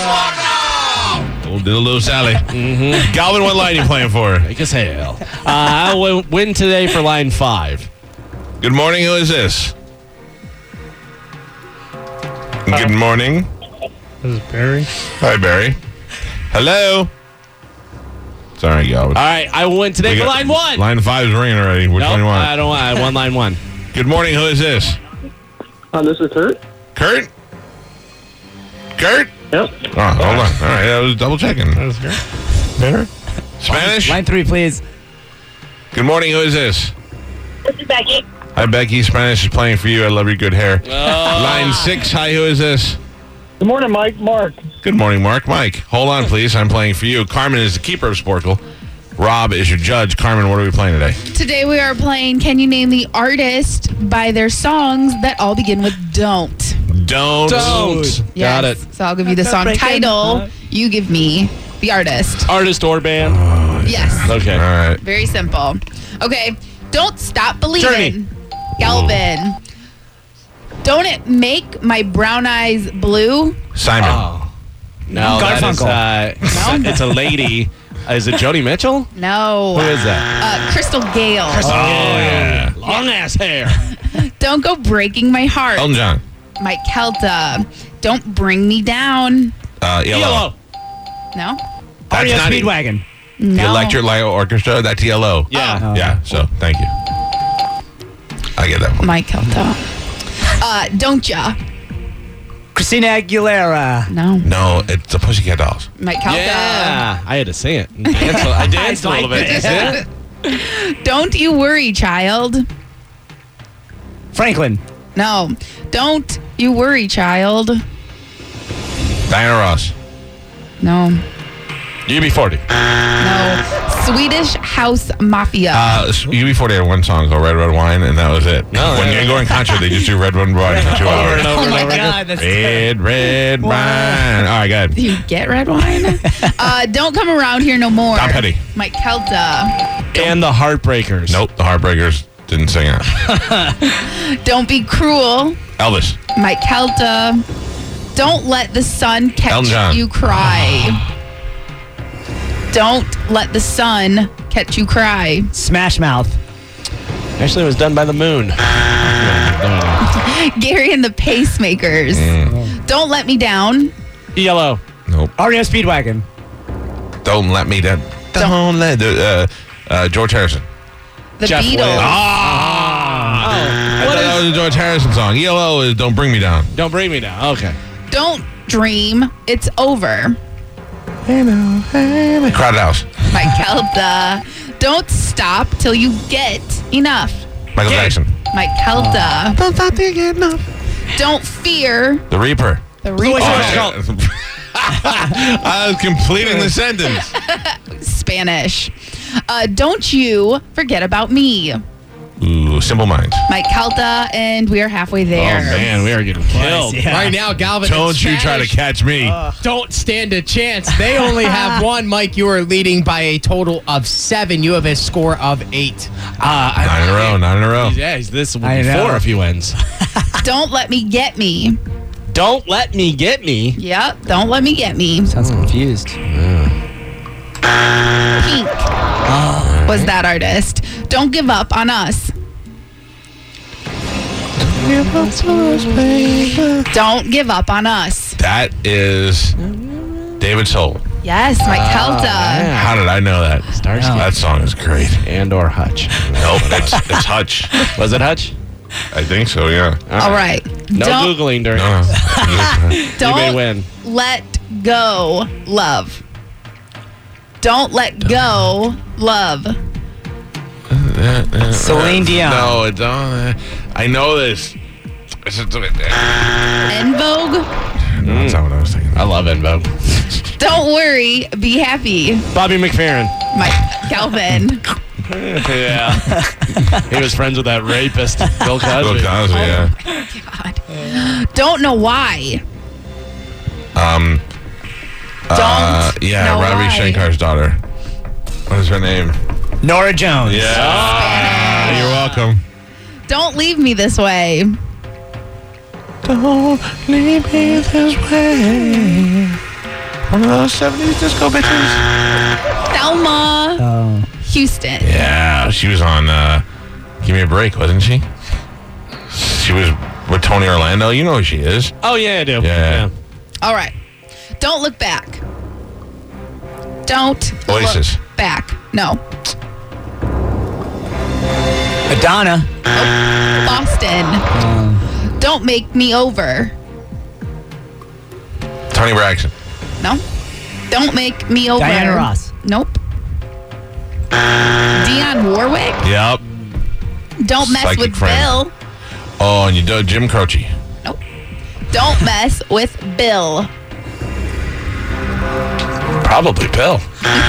Did a little Sally. Galvin, what line are you playing for? Make us hail. I will win today for line 5. Good morning. Who is this? Good morning. This is Barry. Hi, Barry. Hello. Sorry, Galvin. All right, I will win today for line 1. Line 5 is ringing already. Which one do you want? I don't want. I won line 1. Good morning. Who is this? This is Kurt. Kurt? Kurt? Yep. Oh, hold on. All right, I was double checking. That was good. Better? Spanish? Line 3, please. Good morning. Who is this? This is Becky. Hi, Becky. Spanish is playing for you. I love your good hair. Line 6. Hi, who is this? Good morning, Mike. Mark. Good morning, Mark. Mike, hold on, please. I'm playing for you. Carmen is the keeper of Sporkle. Rob is your judge. Carmen, what are we playing today? Today we are playing Can You Name the Artist by their songs that all begin with don't. Don't. Yes. Got it. So I'll give you the song title. You give me the artist. Artist or band? Yes. Okay. All right. Very simple. Okay. Don't stop believing. Journey. Galvin. Don't it make my brown eyes blue? Simon. Oh. No, Garfunkel. that is, it's a lady. Is it Joni Mitchell? No. Who is that? Crystal Gale. Yeah. Long ass hair. Don't go breaking my heart. Elton John. Mike Kelta. Don't bring me down. ELO. No? That's REO not Speedwagon. The No. Electric Light Orchestra. That's ELO. Yeah. Yeah, so thank you. I get that one. Mike Kelta. Don't ya? Christina Aguilera. No. No, it's the Pussycat Dolls. Mike Kelta. Yeah. I had to sing it. I danced a little bit. Did you see it? Don't you worry, child. Franklin. No. Don't you worry, child. Diana Ross. No. UB40. No. Swedish House Mafia. UB40 had one song called Red Red Wine, and that was it. When you go in concert, they just do Red Red Wine for 2 hours. Oh my God. That's Red Wine. All right, go ahead. Do you get red wine? Don't come around here no more. Tom Petty. Mike Kelta. And the Heartbreakers. Nope, the Heartbreakers didn't sing it. Don't be cruel. Elvis. Mike Kelta. Don't let the sun Elton catch John. you cry. Don't let the sun catch you cry. Smash Mouth. Actually, it was done by the moon. Gary and the Pacemakers. Don't let me down. ELO. Nope. REO Speedwagon. Don't let me down. Don't let George Harrison. The Jeff Beatles. Lynne. I thought that was a George Harrison song. ELO is Don't Bring Me Down. Don't bring me down. Okay. Don't dream. It's over. Crowded House. Mike Kelta. Don't stop till you get enough. Michael Jackson. Mike Kelta. Don't stop till you get enough. Don't fear The Reaper. the Oyster Reaper. Cult. I was completing the sentence. Spanish. Don't you forget about me. Ooh, Simple Minds. Mike Kelta, and we are halfway there. Oh, man, we are getting killed. Yeah. Right now, Galvin. Don't in you try to Spanish catch me. Don't stand a chance. They only have one. Mike, you are leading by a total of 7. You have a score of 8. 9 in a row, 9 in a row. Yeah, this will I be know. 4 if he wins. Don't let me get me. Don't let me get me. Yep, don't let me get me. Sounds confused. Pink was that artist. Don't give up on us. Don't give up on us. That is David Soul. Yes, Mike Kelta. How did I know that? Starsky. That song is great. And or Hutch. Nope, it's Hutch. Was it Hutch? I think so, yeah. All right. No don't, Googling during No, no. You may don't win. let go, love. Don't let go, love. Celine Dion. No, it's I know this. It's just, En Vogue. no, that's not what I was thinking. I love Envo. Don't worry, be happy. Bobby McFerrin. Mike Calvin. Yeah. He was friends with that rapist, Bill Cosby. Bill Cosby, yeah. God. Don't know why. Yeah, know Ravi why. Shankar's daughter. What is her name? Nora Jones. Yeah. You're welcome. Don't leave me this way. Don't leave me this way. One of those 70s disco bitches. Thelma Houston. Yeah, she was on Give Me a Break, wasn't she? She was with Tony Orlando. You know who she is. Oh, yeah, I do. Yeah. All right. Don't look back. Don't Oasis. look back. No. Madonna. Boston. Don't make me over. Tony Braxton. No. Don't make me over. Diana Ross. Nope. Dionne Warwick. Yep. Don't mess Psychic with friend. Bill. Oh, and you do Jim Croce. Nope. Don't mess with Bill. Probably Bill.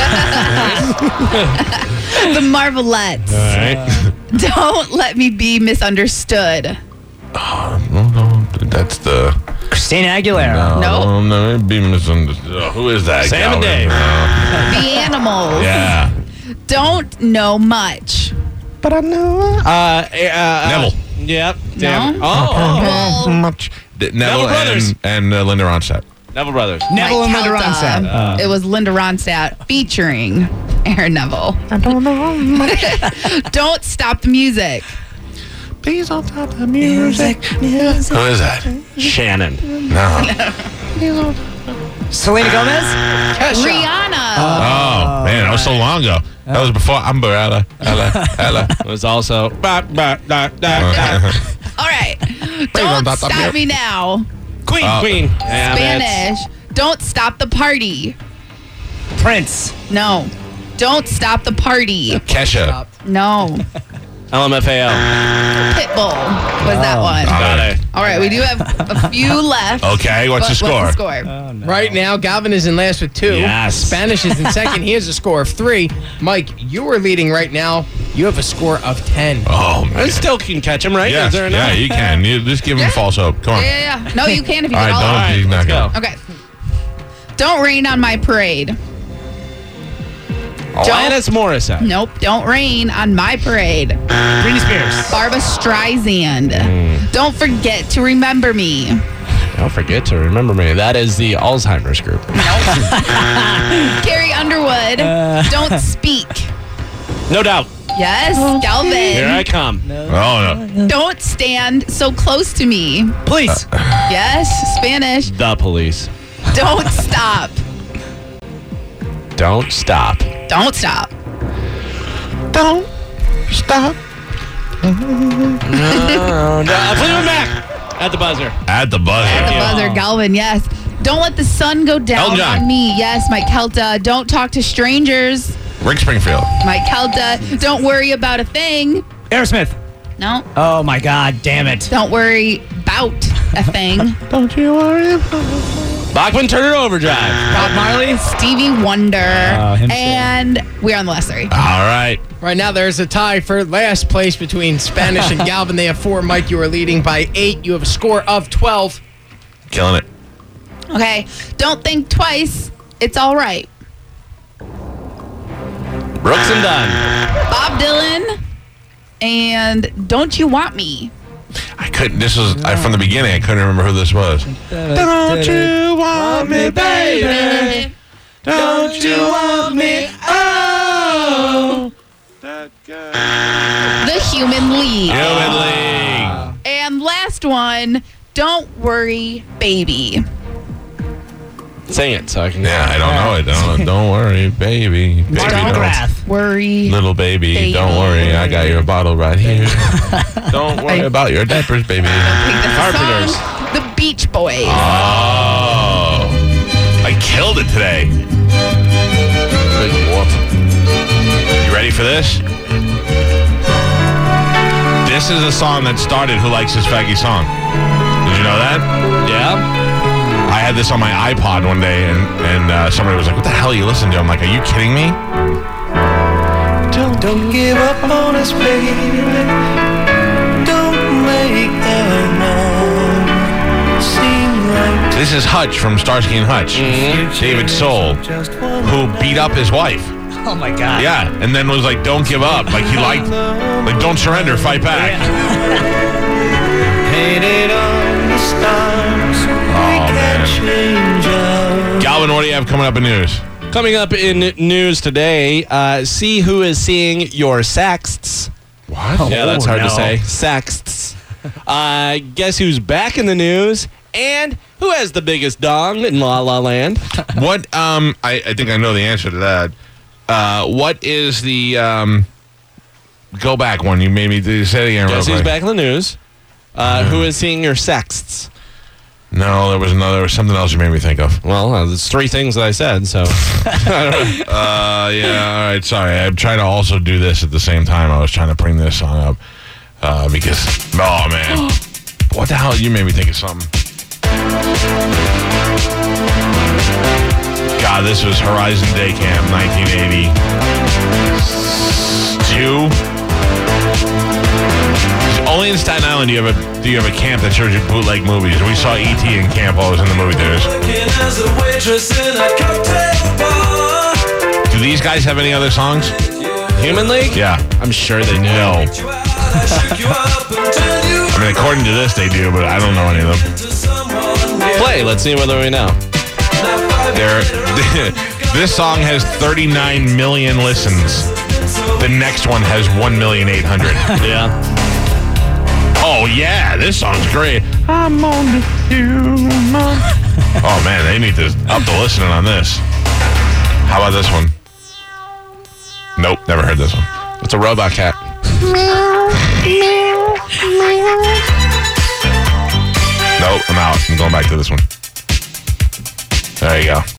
The Marvelettes. All right. Don't let me be misunderstood. No, that's the... Christina Aguilera. No. No, be misunderstood. Oh, who is that? Sam and Galvin? Dave. The Animals. Yeah. Don't know much. But I know. Neville. Yep. No? Damn. Oh. Well, Much. Neville Brothers. and Linda Ronstadt. Neville Brothers. Neville and Mike Linda Calta. Ronstadt. It was Linda Ronstadt featuring Aaron Neville. I don't know. Don't stop the music. Please don't stop the music. Who is that? Shannon. No. Selena Gomez. Rihanna. Oh, man, that was so long ago. That was before Umbrella. Ella. It was also. All right. don't Don't stop stop me. me now. Queen. Yeah, Spanish. Don't stop the party. Prince. No. Don't stop the party. Kesha. No. LMFAO. Pitbull was that one. Got it. All right, we do have a few left. Okay, what's the score? What's the score? Right now, Galvin is in last with 2. Yes. Spanish is in second. He has a score of 3. Mike, you are leading right now. You have a score of 10. Oh, man. I still can catch him, right? Yes, Is there a yeah, no? you can. You just give him Yeah. false hope. Come on. Yeah. No, you can if you All get right, all don't. of He's let's not go. going. them. Okay. Don't rain on my parade. Alanis Morissette. Nope. Don't rain on my parade. Britney Spears. Barbra Streisand. Don't forget to remember me. Don't forget to remember me. That is the Alzheimer's group. Carrie Underwood. Don't speak. No doubt. Yes, Galvin. Here I come. Oh, no. Don't stand so close to me. Police. Yes, Spanish. The police. Don't stop. Don't stop. Don't stop. Don't stop. Fleetwood Mac. At the buzzer. At the buzzer. The buzzer, Galvin, yes. Don't let the sun go down Elton John. on me. Yes, Mike Kelta. Don't talk to strangers. Rick Springfield. Mike Kelta. Don't worry about a thing. Aerosmith. No. Oh my God, damn it. Don't worry about a thing. Don't you worry about Bachman Turner Overdrive. Bob Marley. Stevie Wonder. him too. And we're on the last 3. All right. Right now, there's a tie for last place between Spanish and Galvin. They have 4. Mike, you are leading by 8. You have a score of 12. Killing it. Okay. Don't think twice. It's all right. Brooks and Dunn. Bob Dylan. And Don't You Want Me? I couldn't. This was from the beginning. I couldn't remember who this was. Don't you want me, baby? Don't you want me? Oh. The Human League. Human League. And last one, Don't Worry, Baby. Sing it so I can. Yeah, I don't know it. Don't worry, baby. Baby, Mark don't. McGrath. Worry. Little baby, Baby. don't worry. I got your bottle right here. Don't worry about your diapers, baby. I think that's a Carpenters. song. The Beach Boys. Oh. I killed it today. Big whoop. You ready for this? This is a song that started Who Likes This Faggy Song. Did you know that? Yeah. I had this on my iPod one day, and somebody was like, "What the hell are you listening to?" I'm like, "Are you kidding me?" Don't give up on us, baby. Don't make the wrong seem right. This is Hutch from Starsky and Hutch. David Soul, Just one who beat up his wife. Oh my God. Yeah, and then was like, "Don't give up." Like he liked, like, "Don't surrender, fight back." painted on the stars. We man. can't change our Alvin, what do you have coming up in news? Coming up in news today, see who is seeing your sexts. What? Yeah, that's hard to no. say. Sexts. Guess who's back in the news? And who has the biggest dong in La La Land? What? I think I know the answer to that. What is the go back one? You made me say it again. Guess real who's quick. back in the news? Who is seeing your sexts? No, there was something else you made me think of. Well, there's three things that I said, so. Yeah. All right. Sorry, I'm trying to also do this at the same time. I was trying to bring this song up because oh man, what the hell? You made me think of something. God, this was Horizon Day Camp, 1982. Only in Staten Island do you have a camp that shows you bootleg movies. We saw E.T. in camp while I was in the movie theaters. Do these guys have any other songs? Human League? Yeah. I'm sure they do. No. I mean, according to this, they do, but I don't know any of them. Play. Let's see whether we know. This song has 39 million listens. The next one has 1,800,000. Yeah. Oh, yeah, this song's great. I'm on the human. Oh, man, they need to up the listening on this. How about this one? Nope, never heard this one. It's a robot cat. Nope, I'm out. I'm going back to this one. There you go.